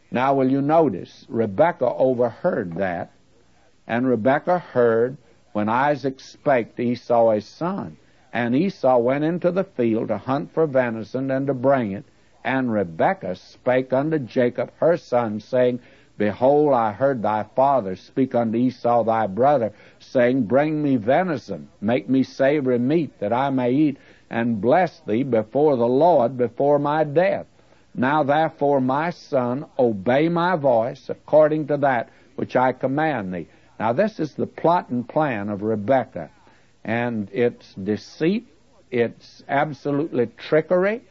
Now, will you notice, Rebekah overheard that, and Rebekah heard when Isaac spake to Esau his son. And Esau went into the field to hunt for venison and to bring it. And Rebekah spake unto Jacob her son, saying, Behold, I heard thy father speak unto Esau thy brother, saying, Bring me venison, make me savory meat, that I may eat, and bless thee before the Lord before my death. Now therefore, my son, obey my voice according to that which I command thee. Now this is the plot and plan of Rebekah, and it's deceit, it's absolutely trickery,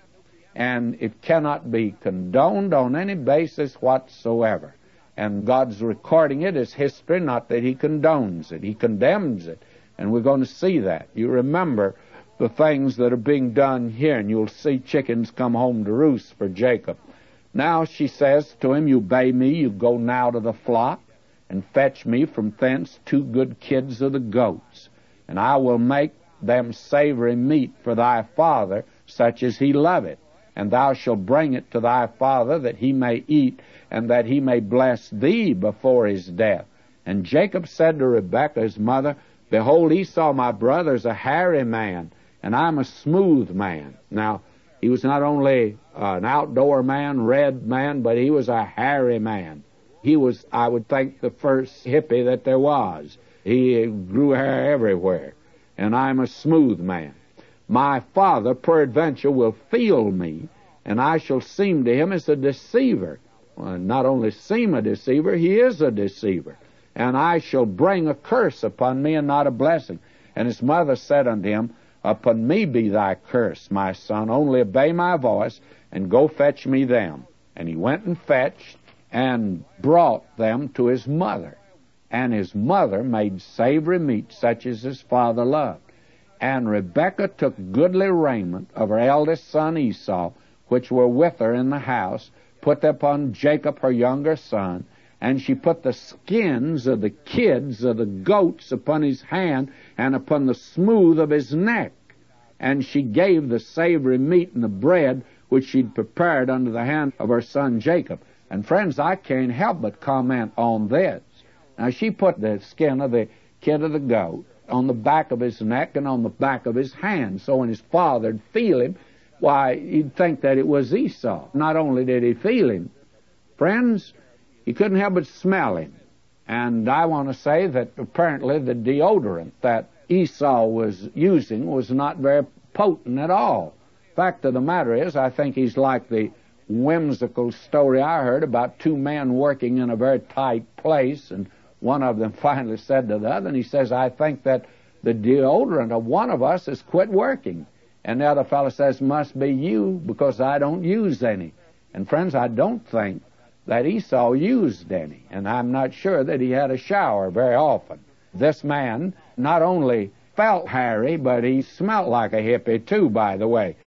and it cannot be condoned on any basis whatsoever. And God's recording it as history, not that He condones it. He condemns it, and we're going to see that. You remember the things that are being done here, and you'll see chickens come home to roost for Jacob. Now she says to him, You obey me, you go now to the flock, and fetch me from thence 2 good kids of the goats, and I will make them savory meat for thy father, such as he loveth. And thou shalt bring it to thy father, that he may eat, and that he may bless thee before his death. And Jacob said to Rebekah his mother, Behold, Esau my brother is a hairy man, and I'm a smooth man. Now, he was not only an outdoor man, red man, but he was a hairy man. He was, I would think, the first hippie that there was. He grew hair everywhere. And I'm a smooth man. My father, peradventure, will feel me, and I shall seem to him as a deceiver. Well, not only seem a deceiver, he is a deceiver. And I shall bring a curse upon me, and not a blessing. And his mother said unto him, Upon me be thy curse, my son. Only obey my voice, and go fetch me them. And he went and fetched, and brought them to his mother. And his mother made savory meat, such as his father loved. And Rebekah took goodly raiment of her eldest son Esau, which were with her in the house, put upon Jacob her younger son, and she put the skins of the kids of the goats upon his hand, and upon the smooth of his neck. And she gave the savory meat and the bread which she'd prepared under the hand of her son Jacob. And friends, I can't help but comment on this. Now she put the skin of the kid of the goat on the back of his neck and on the back of his hand. So when his father'd feel him, why, he'd think that it was Esau. Not only did he feel him, friends, he couldn't help but smell him. And I want to say that apparently the deodorant that Esau was using was not very potent at all. Fact of the matter is, I think he's like the whimsical story I heard about 2 men working in a very tight place, and one of them finally said to the other, and he says, I think that the deodorant of one of us has quit working. And the other fellow says, must be you, because I don't use any. And friends, I don't think that Esau used any, and I'm not sure that he had a shower very often. This man not only felt hairy, but he smelt like a hippie too, by the way.